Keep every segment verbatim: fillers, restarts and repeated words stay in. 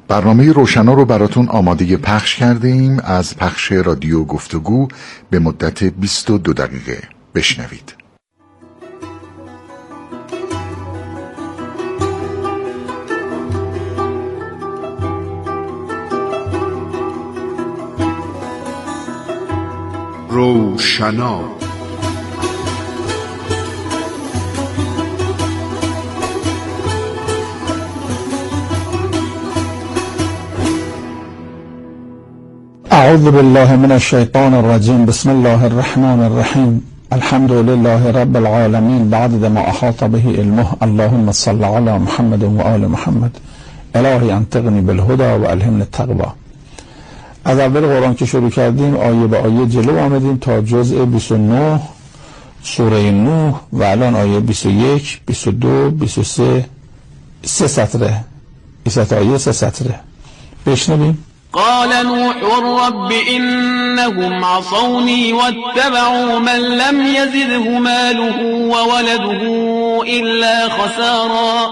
برنامه روشنا رو براتون آماده پخش کردیم از پخش رادیو گفتگو به مدت بیست و دو دقیقه. بشنوید. روشنا اعوذ بالله من الشیطان الرجیم. بسم الله الرحمن الرحیم. الحمد لله رب العالمین بعدد ما احاط به علمه. اللهم صل علی محمد و آل محمد. الهی انطقنی بالهدى و الهمنی التقوی. از اول قرآن که شروع کردیم آیه به آیه جلو آمدیم تا جزء بیست و نه سوره نوح و الان آیه بیست و یک بیست و دو بیست و سه سه سطره بیست آیه سه سطره. بشنویم. قال نوح رب إنهم عصوني واتبعوا من لم يزده ماله وولده إلا خسارا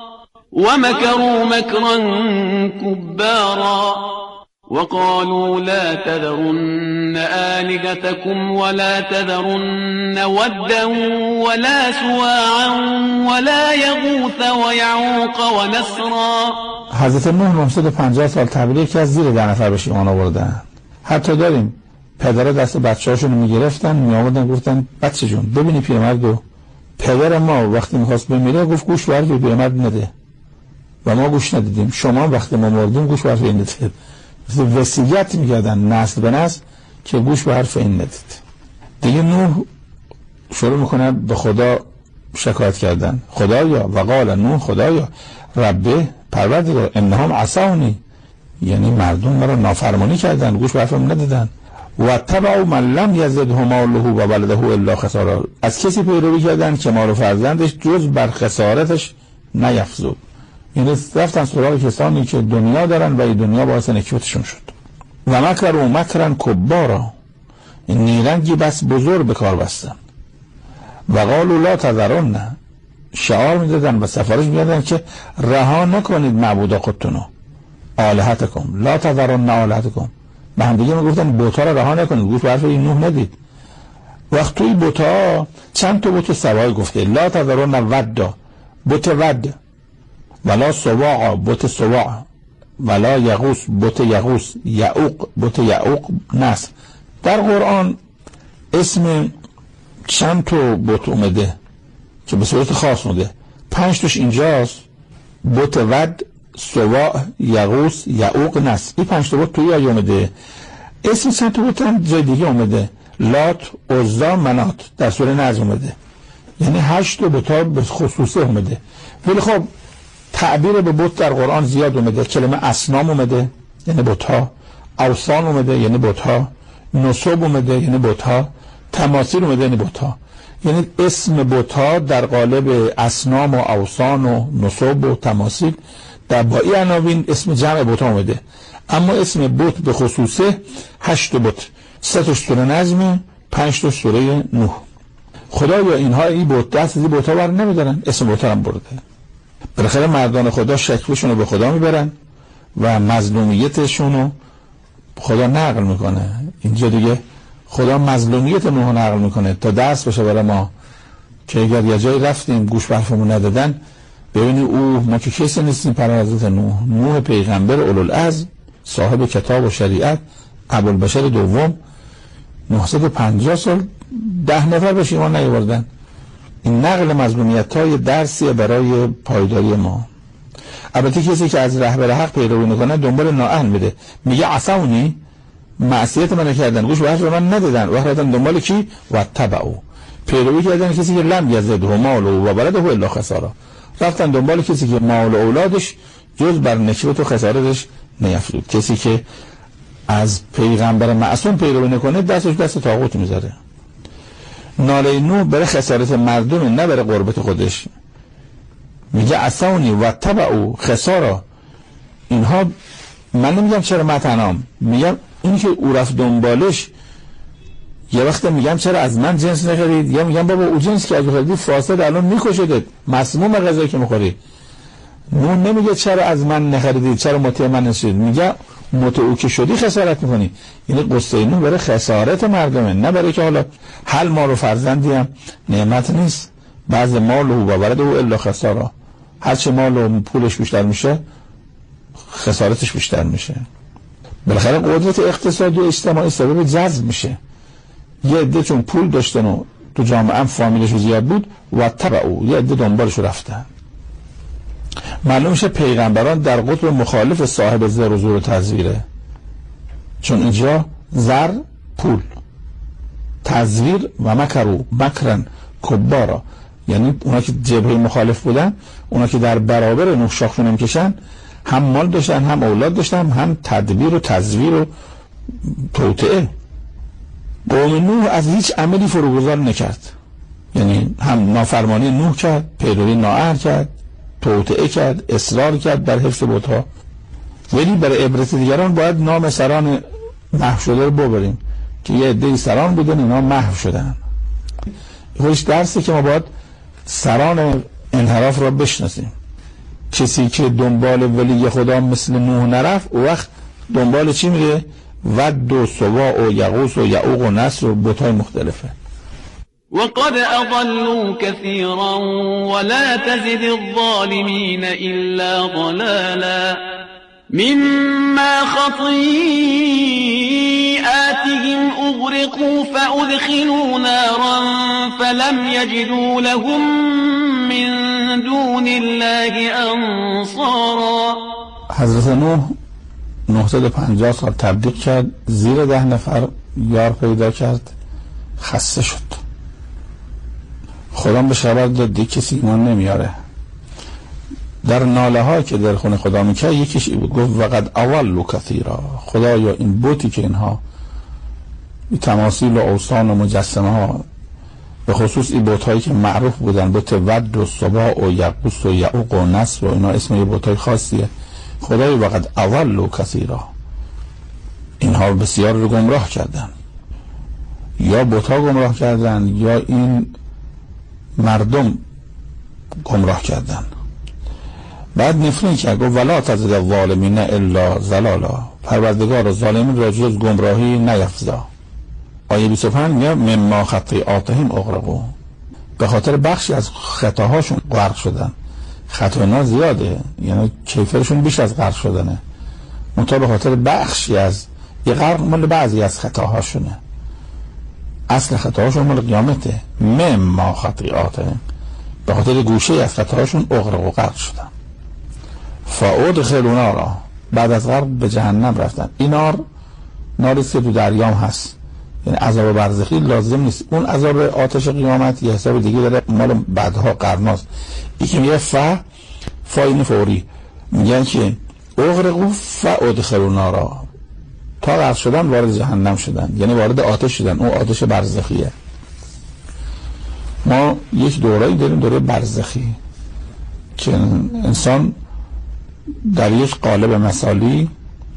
ومكروا مكرا كبارا وقالوا لا تذرن آلهتكم ولا تذرن ودا ولا سواعا ولا يغوث ويعوق ونسرا. حضرت نوح نهصد و پنجاه سال تبریک یکی از زیر ده نفر بهش ایمان آوردن. حتی داریم پدر دست بچه‌هاشون رو میگرفتن میآوردن گفتن بچه جون ببینی پیرمردو، پدر ما وقتی میخواست بمیره گفت گوش بر پیرمرد نده و ما گوش ندیدیم، شما وقتی ما مردیم گوش بر این ندید. وصیت میکردن نسل به نسل که گوش به حرف این ندید. دیگه نوح شروع میکنه به خدا شکایت کردن. خدایا و قال نوح خدایا ربه پروردگار انهم عصونی، یعنی مردم مرا نافرمانی کردن گوش به حرفم ندادن. و تبعوا من لم یزده ماله و ولده الا خسارا، از کسی پیروی کردن که مال و فرزندش جز بر خسارتش نیفزود. یعنی رفتن سراغ کسانی که دنیا دارن و این دنیا باعث نکبتشون شد. و مکر و مکرن کبارا، این نیرنگی بس بزرگ به کار بستن. و قالوا لا تذرن، شعار میدادن و سفارش میدادن که رها نکنید معبودا خودتونو، آلهتکم لا تذرن آلهتکم. به هم دیگه میگفتن بوتا رو رها نکنید، گوش به حرف این نوح ندید. وقت توی بوتا چند تا بوت سوای گفته، لا تذرن ودا بوت ود، ولا سواع بوت سواع، ولا یغوس بوت یغوس، یعوق بوت یعوق نصر. در قرآن اسم چند تا بوت اومده که به صورت خاص اومده، پنج تاش اینجاست، بوت ود، سواع، یغوس، یعوق نصر. این پنج تا بوت توی آیه اومده. اسم چند تا بوت هم جای دیگه اومده، لات، عزا، منات در سوره نجم اومده. یعنی هشت تا بوت به خصوصه اومده. ولی خب تعبیر به بت در قرآن زیاد اومده. کلمه اصنام اومده یعنی بت‌ها، اوثان اومده یعنی بت‌ها، نصب اومده یعنی بت‌ها، تماثیل اومده یعنی بت‌ها. یعنی اسم بت‌ها در قالب اصنام و اوثان و نصب و تماثیل در با این عناوین اسم جمع بت‌ها اومده. اما اسم بت به خصوصه هشت بت، سه تا سوره نجم، پنج تا سوره نوح. خدایا اینها این بت دست از این بت‌ها بر نمیدارن، اسم بت‌ها هم برده. بالاخره مردان خدا شکوشون رو به خدا میبرن و مظلومیتشون رو خدا نقل میکنه. اینجا دیگه خدا مظلومیت نوح نقل میکنه تا درس بشه برای ما که اگر یه جایی رفتیم گوش به حرفمون ندادن، ببینی او ما که کسی نیستیم پر حضرت نوح. نوح پیغمبر اولوالعزم، صاحب کتاب و شریعت، ابوالبشر دوم، نهصد و پنجاه سال ده نفر بهش ایمان نیاوردن. این نقل مظلومیت های درسیه برای پایداری ما. البته کسی که از رهبر حق پیروی میکنه دنبال نااهل میده، میگه عصونی، معصیت من کردن گوش به حرف من ندادن، و رفتن دنبال کی؟ و تبعوا، پیروی کردن کسی که لم یزده ماله و ولده الا خسارا، رفتن دنبال کسی که مال و اولادش جز بر نکبت و خسارتش نیفزود. کسی که از پیغمبر معصوم پیروی نکنه دستش دست طاغوت میذاره. ناله نوح برای خسارت مردم نه برای قربت خودش. میگه عصونی و تبعوا خسارا. اینها من نمیگم چرا متنام، میگم این که او رفت دنبالش. یه وقت میگم چرا از من جنس نخرید، یا میگم بابا او جنس که اگه خریدی فاسد الان میکشدت، مسموم غذایی که میخوری. نوح نمیگه چرا از من نخریدید، چرا مطیع من نشید، میگه مطیع که شدی خسارت میکنی. یعنی قصه نوح برای خسارت مردمه، نه برای که حالا حل مال و فرزندی هم نعمت نیست. بعض مال و ولد و الا خسارا، هرچه مال و پولش بیشتر میشه خسارتش بیشتر میشه. بالاخره قدرت اقتصادی و اجتماعی سبب جذب میشه. یه عده چون پول داشتن و تو جامعه هم فامیلش زیاد بود و تبعو، یه عده دنبالش رفتن. معلوم میشه پیغمبران در قطب مخالف صاحب زر و زور و تزویره، چون اینجا زر پول، تزویر و مکرو مکرن کبارا، یعنی اونا که جبهه مخالف بودن، اونا که در برابر نوح شاخشون میکشن، هم مال داشتن، هم اولاد داشتن، هم تدبیر و تزویر و توطئه. قوم نوح از هیچ عملی فروگذار نکرد، یعنی هم نافرمانی نوح کرد، پیروی نااهل کرد، توطئه کرد، اصرار کرد بر حفظ بت‌ها. ولی برای عبرت دیگران باید نام سران محو شده رو ببریم که یه عده سران بودن اینا محو شدن. خودش درسه که ما باید سران انحراف را بشناسیم. کسی که دنبال ولی خدا مثل نوح نرفت، او وقت دنبال چی میره؟ ود و سواع و یغوث و یعوق و نصر و بت‌های مختلفه. وقد أضلوا كثيرا ولا تزد الظالمين إلا ضلالا مما خطيئاتهم أغرقوا فأدخلوا نارا فلم يجدوا لهم من دون الله أنصارا. حضرت نوح نهصد و پنجاه سال تبلیغ کرد، زیر ده نفر یار پیدا کرد، خسته شد. خدا به شبر داد کسی ایمان نمیاره. در ناله ها که در خونه خدا میکرد یکیش بود، گفت وقد اولو کثیرا، خدایا این بوتی که اینها تماثیل و اوثان و مجسمه ها، به خصوص این بوت هایی که معروف بودن، بوت ود و سباع و یغوث و یعوق و نصر و اینا، اسم یه بوت های خاصیه. خدای وقد اولو کثیرا، اینها بسیار رو گمراه کردن، یا بوت ها گمراه کردن یا این مردم گمراه کردن. بعد نفرین کرد، گفت ولا تزد الظالمین الا ضلالا، پروردگار ظالمین را جز گمراهی نیفزا. آیه بیست و پنج میگه مما خطیئاتهم اغرقوا، به خاطر بخشی از خطاهاشون غرق شدن. خطاها زیاده، یعنی کیفرشون بیش از غرق شدنه، منتها به خاطر بخشی از یه غرق مال بعضی از خطاهاشونه. اصل خطاهاشون مال قیامته. مما خطیئاتهم، به خاطر گوشه از خطاهاشون اغرق و غرق شدن. فادخلوا نارا، بعد از غرق به جهنم رفتن. این نار ناری که تو دریام هست، یعنی عذاب برزخی لازم نیست. اون عذاب آتش قیامت یه حساب دیگه داره، مال بعدها قرناست. یکی میگه ف فاین فوری، میگن که اغرقوا فادخلوا نارا، تا غرق شدن وارد جهنم شدن، یعنی وارد آتش شدن. اون آتش برزخیه. ما یک دوره‌ای داریم، دوره برزخی، که انسان در یک قالب مثالی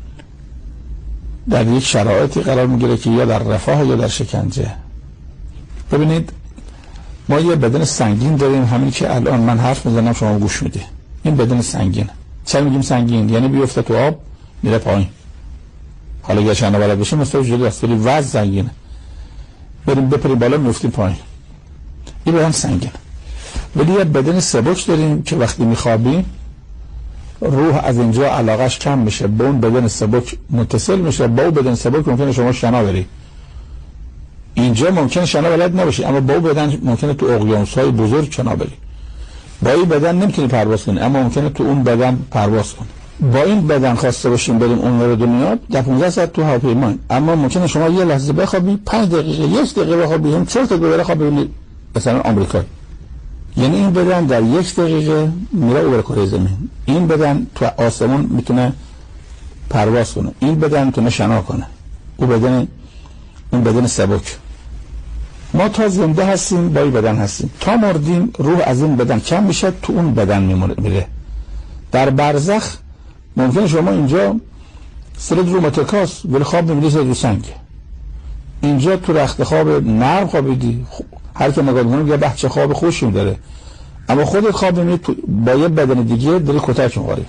در یک شرایطی قرار میگیره که یا در رفاه یا در شکنجه. ببینید ما یه بدن سنگین داریم، همین که الان من حرف میزنم شما گوش میدی. این بدن سنگین. چرا میگیم سنگین؟ یعنی بیفته تو آب میره پایین. حالا اگه چند بلد بشیم مثلا جلوی است، ولی وزن سنگینه. بریم بپری بالا میفتیم پایین. این بدن سنگین. ولی یه بدن سبک داریم که وقتی میخوابیم روح از اینجا علاقش کم میشه، با اون بدن سبک متصل میشه. با اون بدن سبک ممکنه شما شنا بری، اینجا ممکنه شنا بلد نباشی، اما با اون بدن ممکنه تو اقیانوس‌های بزرگ شنا بری. با این بدن نمیتونی پرواز کنی، اما ممکنه تو اون بدن پرواز کنی. با این بدن خواسته باشیم بریم اونور دنیا، در پانزده ساعت تو هواپیما، اما ممکنه شما یه لحظه بخوابی، پنج دقیقه، یک دقیقه بخوابی، هم چهار دقیقه بخوابی مثلا آمریکا. یعنی این بدن در یک دقیقه میره اوبر کره زمین. این بدن تو آسمون میتونه پرواز کنه، این بدن میتونه شنا کنه. او بدن اون بدن سبک. ما تا زنده هستیم با این بدن هستیم، تا مردیم روح از این بدن کم میشه، تو اون بدن میره. در برزخ ممکنه شما اینجا سرد رو متکاس ولی خواب نمیدی، سرد رو سنگه. اینجا تو رخت خواب نرم خوابیدی، هر که نگاه کنه میگه به چه خواب خوشی داره، اما خودت خواب میبینی با یه بدن دیگه داری کتک می‌خوری.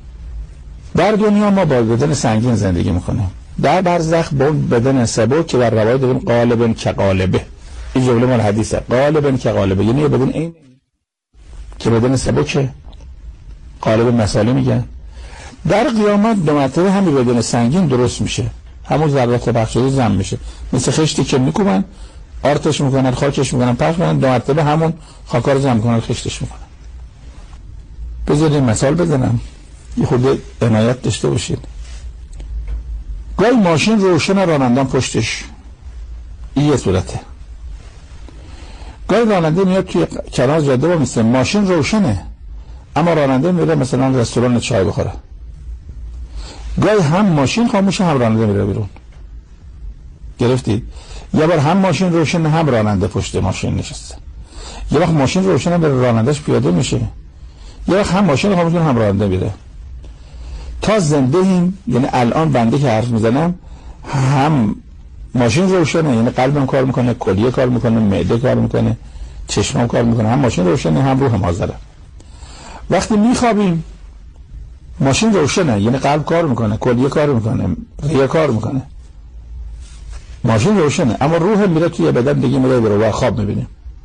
در دنیا ما با بدن سنگین زندگی میکنیم، در برزخ با بدن سبک که در روایت داریم قالبن که قالبه. این جمله مال حدیثه، قالبن که قالبه، یعنی بدن این که بدن سبکه، قالب مساله میگن. در قیامت دو مرتبه همین بدن سنگین درست میشه، همون ذرات بخش شده جمع میشه، مثل خشتی که میکوبن آرتش میکنن، خاکش میکنن، پخش میکنن، دو مرتبه همون خاکا رو جمع میکنن، خشتش میکنن. بذارید مثال بزنم یه خود عنایت داشته باشید. گاهی ماشین روشن، رانندم پشتش، این یه صورته. گاهی راننده میاد توی کنار جاده و میسته، ماشین روشنه اما راننده میره مثلا رستوران چای بخوره. گاهی هم ماشین خاموشه هم راننده میره بیرون. گرفتید؟ یه بار هم ماشین روشنه هم راننده پشت ماشین نشسته. یه وقت ماشین روشنه بره رانندهش پیاده میشه. یه وقت هم ماشین خاموشه هم راننده میره. تا زنده ایم، یعنی الان بنده که حرف میزنم هم ماشین روشنه، یعنی قلبم کار میکنه، کلیه کار میکنه، معده کار میکنه، چشمم کار میکنه، هم ماشین روشنه هم روحم حاضره. وقتی میخوابیم ماشین روشنه، یعنی قلب کار میکنه، کلیه کار میکنه، ریه کار میکنه، ماشین روشنه اما روح میره توی بدن دیگه، میره بره و خواب میبینیم.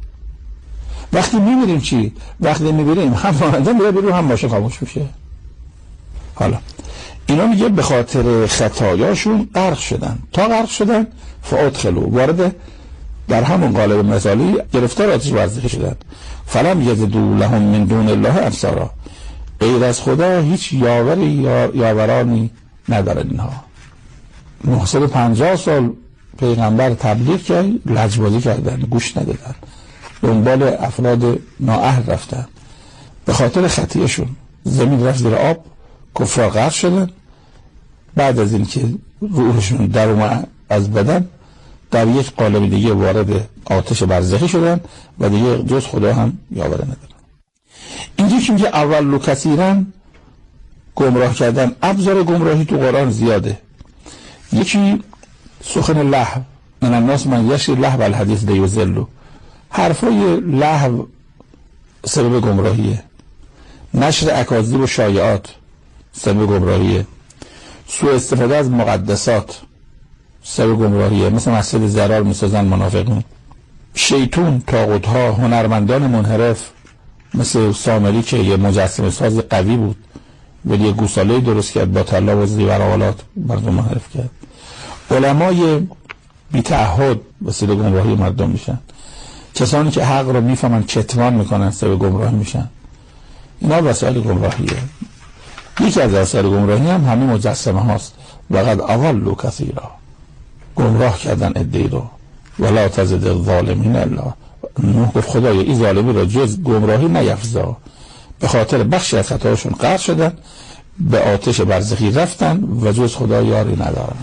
وقتی میبینیم چی؟ وقتی میبینیم هم راننده میره بیرون هم ماشین خاموش میشه. حالا اینا میگه به خاطر خطایاشون غرق شدن، تا غرق شدن فادخلوا، وارد در همون قالب مثالی گرفتار آتش ورزخی شدن. فلم یجدوا لهم من دون الله انصارا، غیر از خدا هیچ یاوری یا یاورانی ندارن. اینها نهصد و پنجاه سال پیغمبر تبلیغ کرد، لجبازی کردن، گوش ندادن، دنبال افراد نااهل رفتن. به خاطر خطیشون زمین رفت زیر آب، کفار غرق شدن. بعد از این که روحشون در اومد از بدن، در یک قالب دیگه وارد آتش برزخی شدن و دیگه جز خدا هم یاوره ندارن. اینجا که میگه اول و کثیرن گمراه کردن، ابزار گمراهی تو قرآن زیاده. یکی سخن لحو، من الناس من یشری لحو الحدیث لیضلوا، حرفای لحو سبب گمراهیه. نشر اکاذیب و شایعات سبب گمراهیه. سوء استفاده از مقدسات سبب گمراهیه، مثل مسجد زرار میسازن منافقین. شیطون، طاغوت‌ها، هنرمندان منحرف مثل سامری که یه مجسمه ساز قوی بود ولی یه گوساله درست کرد با طلا و زیورآلات مردم منحرف کرد. علمای بی تعهد وسیله گمراهی مردم میشن. کسانی که حق رو میفهمن کتمان میکنن سبب گمراهی میشن. اینا وسایل گمراهیه. یکی از وسایل گمراهی هم همین مجسمه هاست. وقد اضلوا کثیرا، گمراه کردن عده‌ای رو. ولا تزد الظالمین الا، نوح گفت خدایا این ظالمی را جز گمراهی نیفزا. به خاطر بخشی از خطاهاشون غرق شدن، به آتش برزخی رفتن و جز خدا یاری ندارن.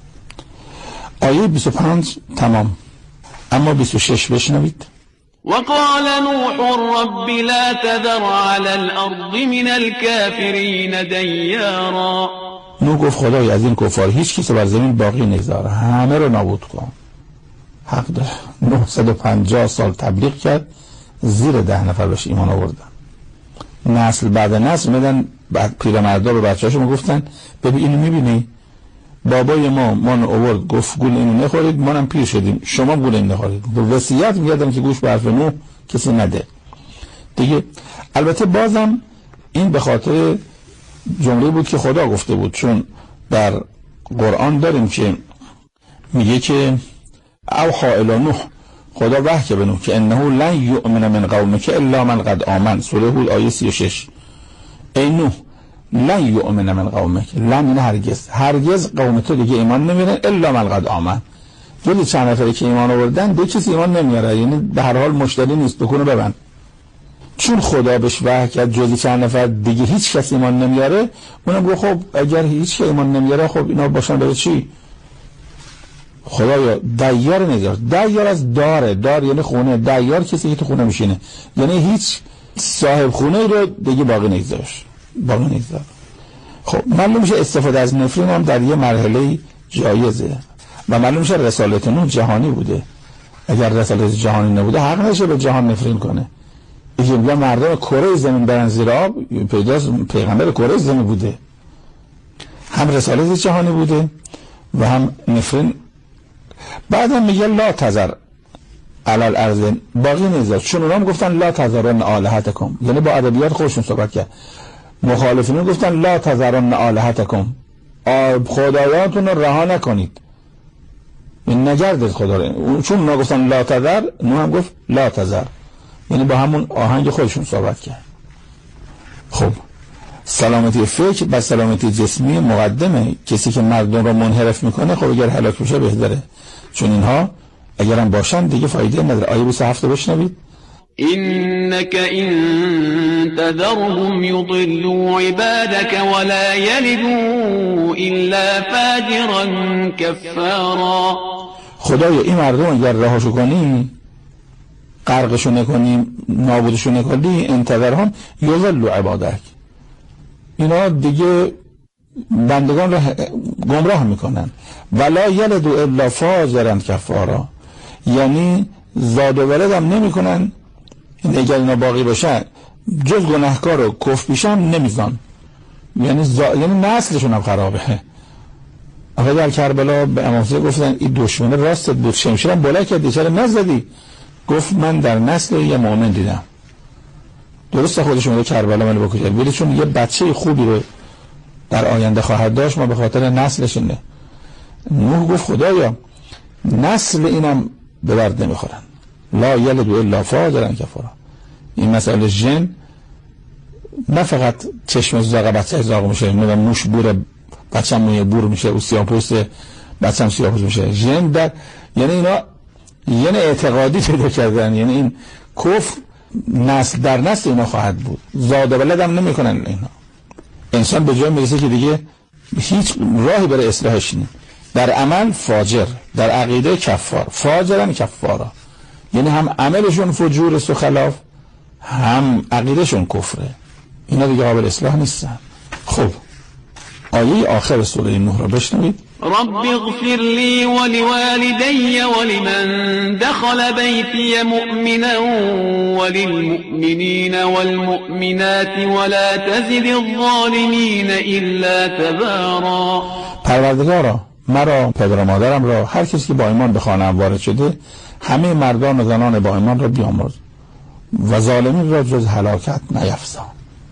آیه بیست و پنج تمام. اما بیست و شش بشنوید. وقال نوح رب لا تذر على الأرض من الكافرين دیارا. نوح گفت خدای از این کفار هیچ کسی بر زمین باقی نگذار، همه رو نابود کن. حق داره. نهصد و پنجاه سال تبلیغ کرد، زیر ده نفر بهش ایمان آوردن. نسل بعد نسل میدن، بعد پیرمردا به بچه‌هاشون میگفتن ببین اینو میبینی بابای ما من آورد گفت گول اینو نخورید، منم پیر شدیم، شما گول اینو نخورید. به وصیت میگردن که گوش به حرف نوح کسی نده دیگه. البته بازم این به خاطر جمله بود که خدا گفته بود، چون در قرآن داریم که میگه که اوحی الی نوح، خدا وحی که به نوح که انه لن یؤمن من قومک الا من قد آمن. سوره هود آیه سی و شش. ای نوح لن یؤمن من قومک، لن یعنی هرگز، هرگز قوم تو دیگه ایمان نمیارن الا من قد آمن. جز چند نفری که ایمان آوردن دو کسی ایمان نمیاره، یعنی به هر حال مشتری نیست، بکنه ببند. چون خدا بهش وحی کرد جز چند نفر دیگه هیچ کس ایمان نمیاره، اونم گفت خب اگر هیچ که ایمان نمیاره خب اینا باشن برای چی؟ خدایا دیار نگذار. دیار از داره، دار یعنی خونه، دیار کسی که تو خونه میشینه، یعنی هیچ صاحب خونه رو دیگه باقی نگذارش، باقی نگذار. خب معلوم میشه استفاده از نفرین هم در یه مرحله جایزه و معلوم میشه رسالت نوح جهانی بوده. اگر رسالت جهانی نبوده حق نشه به جهان نفرین کنه. یکی میگه مردم کره زمین برن زیر آب، پیداست پیغمبر کره زمین بوده، هم رسالت جهانی بوده و هم نفرین. بعدم میگه لا تذر علی الارض باقی نیزد، چون اونا هم گفتن لا تذرن آلهتکم، یعنی با ادبیات خودشون صحبت کرد. مخالفین گفتن لا تذرن آلهتکم، خدایاتون رو رها نکنید، این نگردید خدا رو. چون اونا گفتن لا تذر، اونا هم گفت لا تذر، یعنی با همون آهنگ خودشون صحبت کرد. خب سلامتی فکر و سلامتی جسمی مقدمه. کسی که مردم رو منحرف میکنه خب اگر هلاک بشه بهتره، چون اینها اگرم باشن دیگه فایده نداره. آیه بیست و هفت بشنوید. إنك إن تذرهم يضلوا عبادك ولا يلدوا إلا فاجرا كفارا. خدایا این مردم اگر رهاشو کنی، غرقشو نکنی، نابودشو نکنی، انتظرهم یضلوا عبادک، اینا دیگه بندگان را گمراه میکنن. ولا یلدوا الا فاجرا کفارا، یعنی زاد و ولد هم نمی کنن، اگر اینا باقی باشن جز گناهکار رو کف بیشن نمیزان، یعنی زا... یعنی نسلشون هم خرابه. آقا در کربلا به امام حسین گفتن این دشمن راستت بود، شمشیرم بلند کردی چرا نزدی؟ گفت من در نسل یه مؤمن دیدم. درسته خودشون رو کربلا مال بکشید، ولی چون یه بچه خوبی رو در آینده خواهد داشت، ما به خاطر نسلشونه. نوح گفت خدایا نسل اینم به درد نمیخورن. لا یلدوا الا فاجرا کفارا. این مسئله ژن نه فقط چشم زاغ بچه زاغ میشه، نه موش بور بچه موی بور میشه، او سیاه‌پوست بچه هم سیاه‌پوست میشه. ژن در یعنی اینا یعنی اعتقادی پیدا کردن، یعنی این کفر نسل در نسل اینا خواهد بود، زاد و ولد هم نمیکنن اینا. انسان به جای میرسه که دیگه هیچ راهی برای اصلاحش نیست. در عمل فاجر، در عقیده کفار. فاجرن کفارا، یعنی هم عملشون فجور است و خلاف، هم عقیدهشون کفره، اینا دیگه قابل اصلاح نیستن. خب آیه آخر سوره نوح را بشنوید. رب اغفر لي ولوالدي ولمن دخل بيتي مؤمنا وللمؤمنين والمؤمنات ولا تزد الظالمين إلا تبارا. پروردگارا مرا، پدر و مادرم را، هر کسی که با ایمان به خانه‌ام وارد شده، همه مردان و زنان با ایمان را بیامرز و ظالمین را جز هلاکت نیفزا.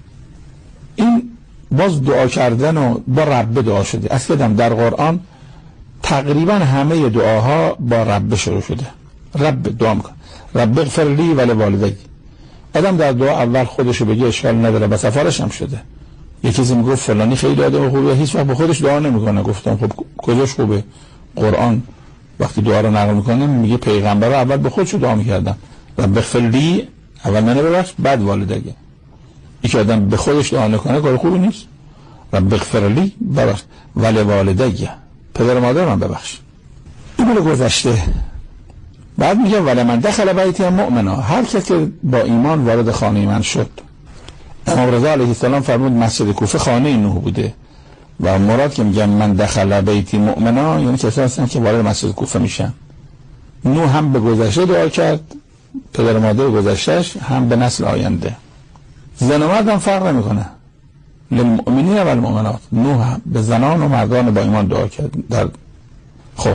این باز دعا کردن و با رب دعا شده. اصلا در قرآن تقریبا همه دعاها با رب شروع شده. رب دعا میکن، رب اغفر لی و لوالدی. آدم در دعا اول خودشو بگه اشکال نداره، با سفارش هم شده. یه کسی میگفت فلانی خیلی آدم خوبه، هیچ وقت به خودش دعا نمیکنه. گفتم خب کجاش خوبه؟ قرآن وقتی دعا رو نقل میکنه میگه پیغمبر اول به خودش دعا میکردن، رب اغفر لی، اول منو ببخش بعد والدگی. یکی آدم به خودش دعا نکنه کار خوبی نیست. رب اغفر لی ببخش ولی والدی، پدر و مادر من ببخش. این رو گذشته. بعد میگه ولی من دخل بیتی مؤمنا، هر کسی که با ایمان وارد خانه من شد. امام رضا علیه السلام فرمود مسجد کوفه خانه نوح بوده و مراد که میگن من دخل بیتی مؤمنا یعنی کسایی هستن که وارد مسجد کوفه میشن. نوح هم به گذشته دعا کرد، پدر و مادر گذشتهش، هم به نسل آینده. زن و مرد هم فرق نمیکنه، للمؤمنین و المؤمنات. نوح به زنان و مردان با ایمان دعا کرد. در خب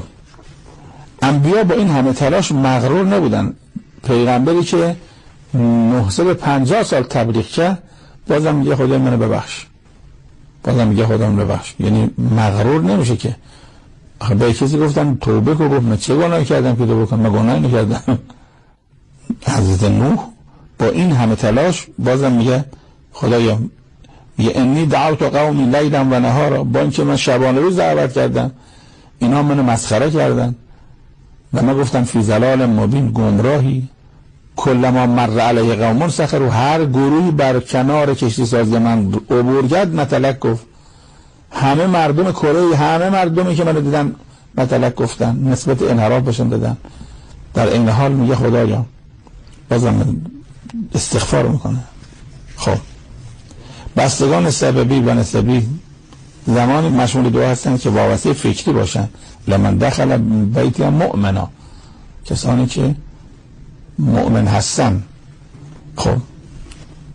انبیا با این همه تلاش مغرور نبودن. پیغمبری که نهصد و پنجاه سال تبلیغ کرد بازم میگه خدا منو ببخش، بازم میگه خدا منو ببخش، یعنی مغرور نمیشه که. آخه به کسی گفتن توبه کن، گفت من چه گناهی کردم که توبه کنم؟ من گناهی نکردم. حضرت نوح با این همه تلاش بازم میگه خدایا یه انی دعوت قومی لیلا و نهارا، با اینکه من شبانه روز دعوت کردم اینا منو مسخره کردن و من گفتم فی ضلال مبین، گمراهی. کلما مر علیه قوم سخروا، هر گروهی بر کنار کشتی سازی من عبور کرد متلک گفت. همه مردم کره، همه مردمی که منو دیدن متلک گفتن، نسبت انحراف بشن دادن. در این حال میگه خدایا بازم استغفار میکنه. خب بستگان سببی و نسبی زمانی مشمول دعا هستن که وابسته فکری باشن. لمن دخل بیتی مؤمنا، کسانی که مؤمن هستن. خب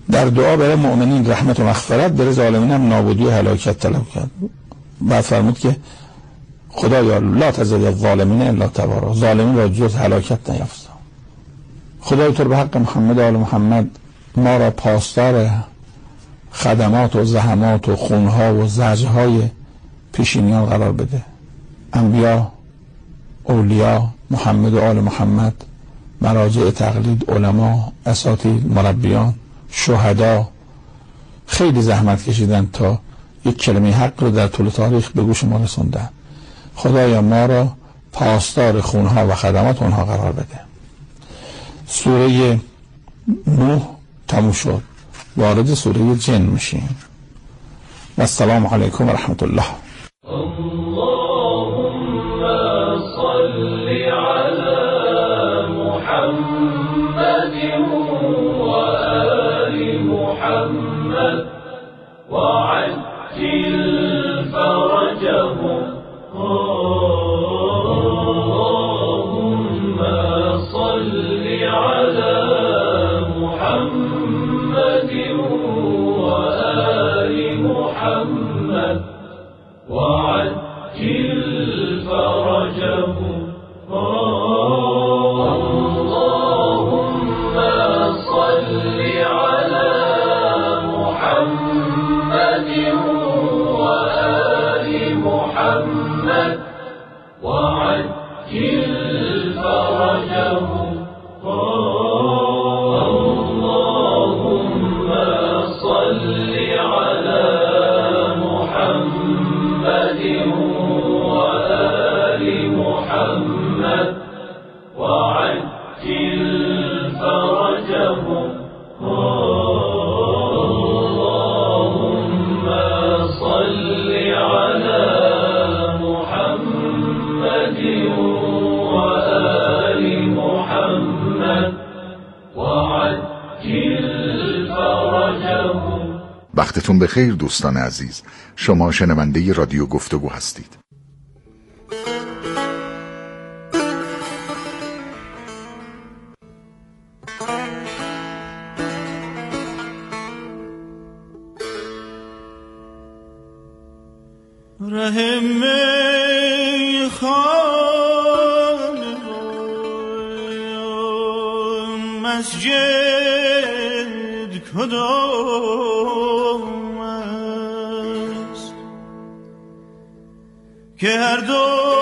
در دعا برای مؤمنین رحمت و مغفرت، برای ظالمین هم نابودی و هلاکت طلب کرد. بعد فرمود که خدایا لا تزد الظالمین الا تبارا، ظالمین را جز هلاکت نیافزا. خدای تو به حق محمد و آل محمد ما را پاسدار خدمات و زحمات و خونها و زجرهای پیشینیان قرار بده. انبیا، اولیا، محمد و آل محمد، مراجع تقلید، علما، اساتید، مربیان، شهدا خیلی زحمت کشیدن تا یک کلمه حق رو در طول تاریخ به گوش ما رسوندن. خدایا ما را پاسدار خونها و خدمات اونها قرار بده. سوره نوح تموم شد، وارد سوره جن میشیم. و السلام علیکم و رحمت الله. وقتتون بخیر دوستان عزیز، شما شنونده رادیو گفتگو هستید. رحم خانه مسجد کدام است که هر دو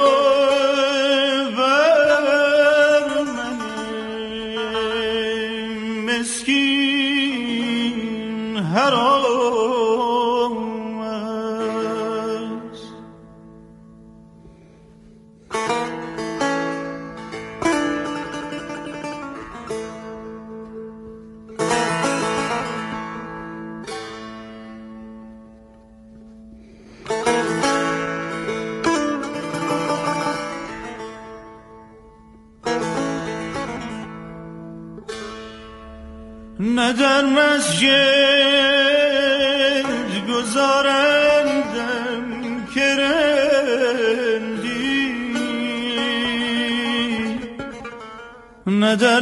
بر من مسکین حرام است. نه در مسجد گذارندم که رندی، نه در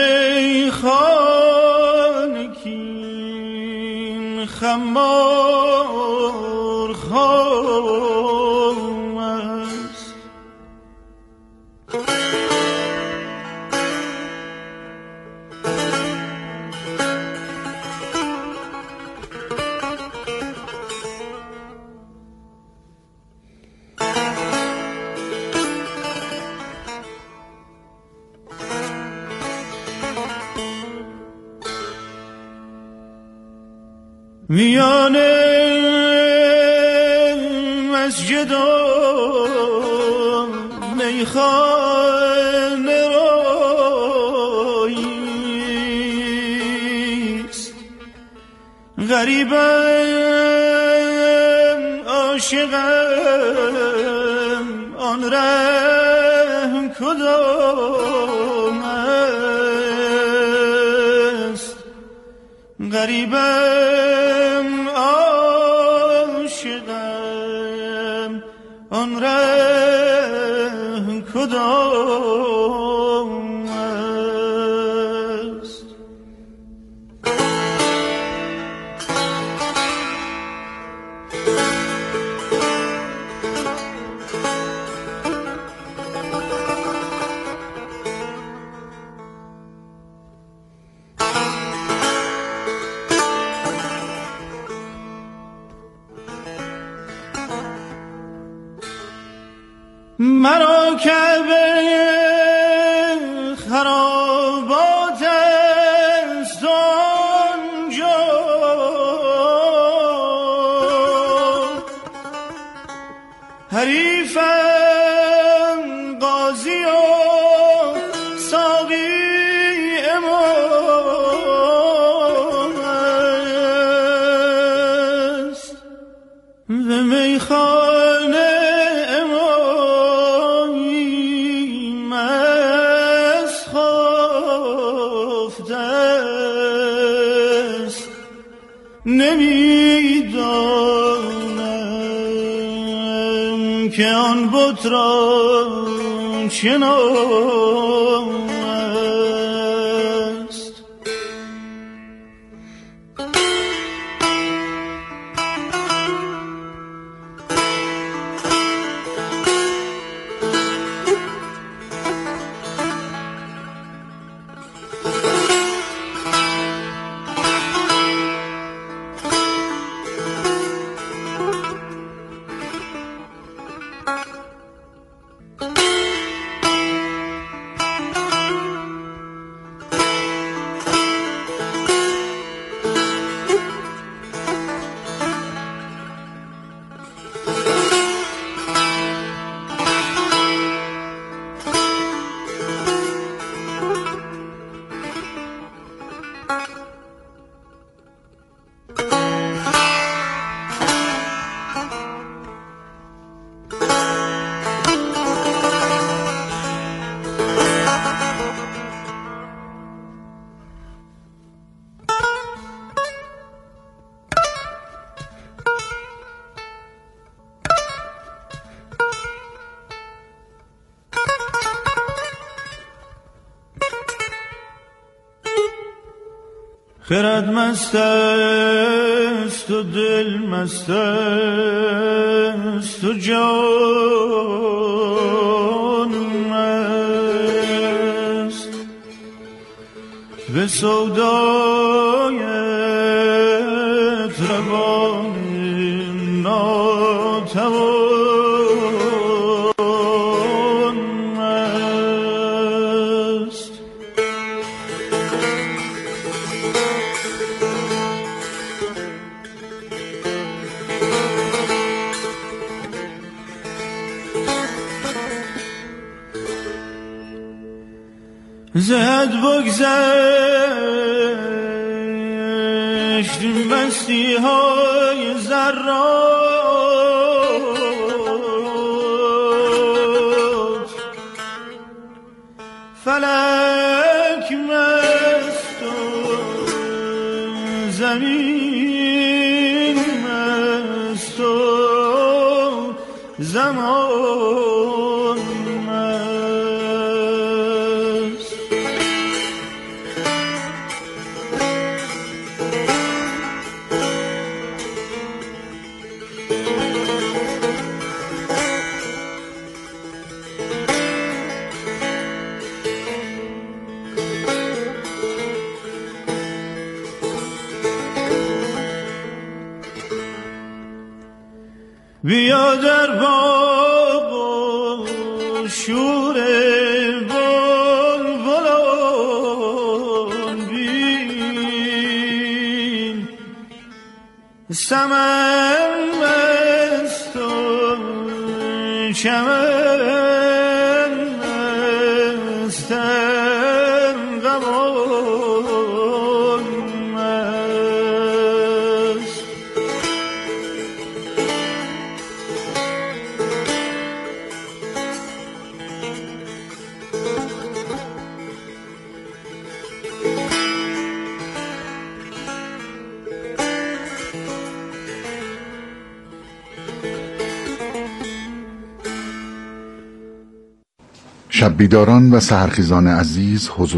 میخانه کین خمار خام است. میان مسجد و میخانه راییست، غریبم عاشقم آن ره کدام است. غریبم عاشقم آن ره کدام است. مرا کعبه خرابات است آنجا، حریفم قاضی و ساقی امام است، و میخانه امامی مست خفته است. نمیدانم که آن بت را چه نام است. خرد مست است و دل مست است و جان مست، به سودایت روان ناتوان مست. زد بگذشت مستی های ذرات، فلک مست و زمین مست و زمان مست. بیا در باغ و شور بلبلان بین، سمن مست و چمن مست غمان مست. شب بیداران و سحرخیزان عزیز، حضور